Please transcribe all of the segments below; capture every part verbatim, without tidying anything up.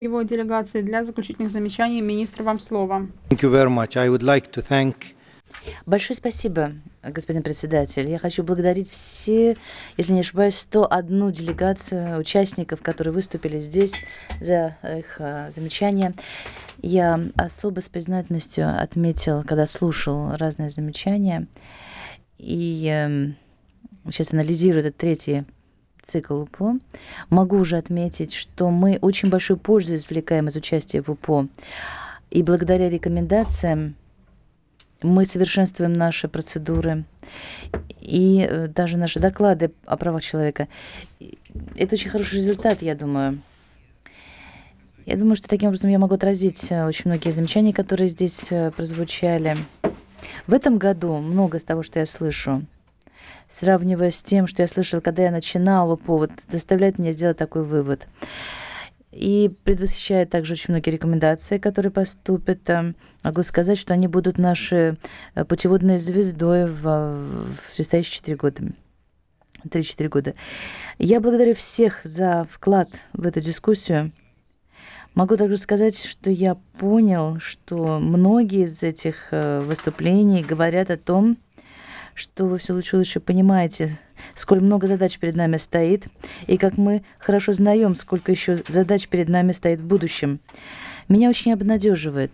его делегации для заключительных замечаний. Министр, вам слово. Thank you very much. I would like to thank Большое спасибо, господин председатель. Я хочу благодарить все, если не ошибаюсь, сто одну делегацию участников, которые выступили здесь за их а, замечания. Я особо с признательностью отметил, когда слушал разные замечания, и э, сейчас анализирую этот третий цикл УПО, могу уже отметить, что мы очень большую пользу извлекаем из участия в УПО. И благодаря рекомендациям мы совершенствуем наши процедуры и э, даже наши доклады о правах человека. Это очень хороший результат, я думаю. Я думаю, что таким образом я могу отразить э, очень многие замечания, которые здесь э, прозвучали. В этом году много из того, что я слышу, сравнивая с тем, что я слышала, когда я начинала повод, заставляет меня сделать такой вывод. И предвосхищает также очень многие рекомендации, которые поступят. Э, Могу сказать, что они будут нашей э, путеводной звездой в, в предстоящие четыре года. три-четыре года. Я благодарю всех за вклад в эту дискуссию. Могу также сказать, что я понял, что многие из этих э, выступлений говорят о том, что вы все лучше и лучше понимаете, сколь много задач перед нами стоит, и как мы хорошо знаем, сколько еще задач перед нами стоит в будущем. Меня очень обнадеживает,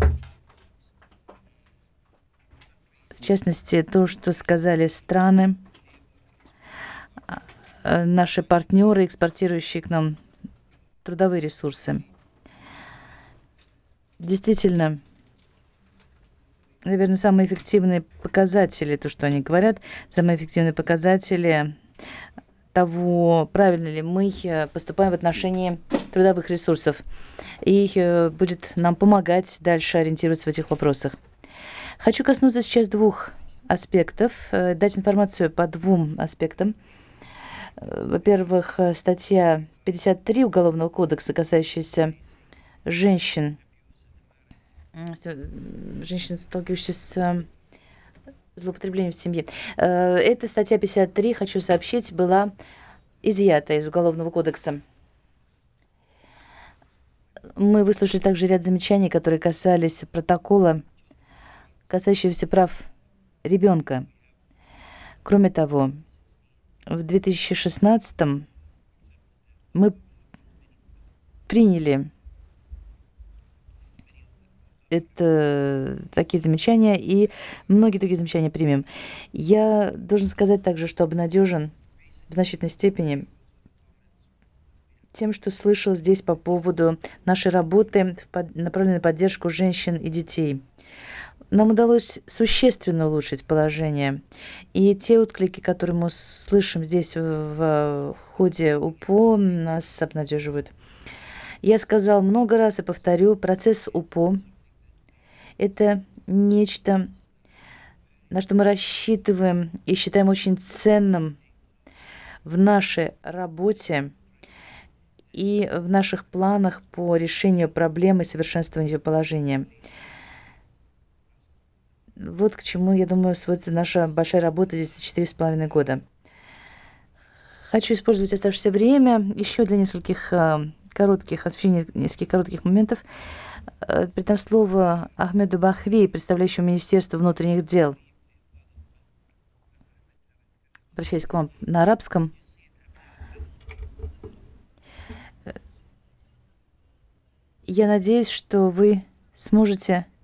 в частности, то, что сказали страны, э, наши партнеры, экспортирующие к нам трудовые ресурсы. Действительно, наверное, самые эффективные показатели, то, что они говорят, самые эффективные показатели того, правильно ли мы э, поступаем в отношении трудовых ресурсов. И э, будет нам помогать дальше ориентироваться в этих вопросах. Хочу коснуться сейчас двух аспектов, э, дать информацию по двум аспектам. Э, Во-первых, э, статья пятьдесят три Уголовного кодекса, касающаяся женщин, м, с- э, женщин, сталкивающихся с э, злоупотреблением в семье. Э, Эта статья пятьдесят три, хочу сообщить, была изъята из Уголовного кодекса. Мы выслушали также ряд замечаний, которые касались протокола, касающегося прав ребенка. Кроме того, в две тысячи шестнадцатом мы приняли это, такие замечания, и многие другие замечания примем. Я должен сказать также, что обнадежен в значительной степени тем, что слышал здесь по поводу нашей работы, направленной на поддержку женщин и детей. Нам удалось существенно улучшить положение. И те отклики, которые мы слышим здесь в, в ходе УПО, нас обнадеживают. Я сказал много раз и повторю, процесс УПО– это нечто, на что мы рассчитываем и считаем очень ценным в нашей работе и в наших планах по решению проблемы и совершенствованию ее положения. Вот к чему, я думаю, сводится наша большая работа здесь четыре с половиной года. Хочу использовать оставшееся время еще для нескольких э, коротких освещения, нескольких коротких моментов. Э, Передам слово Ахмеду Бахри, представляющему Министерство внутренних дел. Обращаюсь к вам на арабском. Я надеюсь, что вы сможете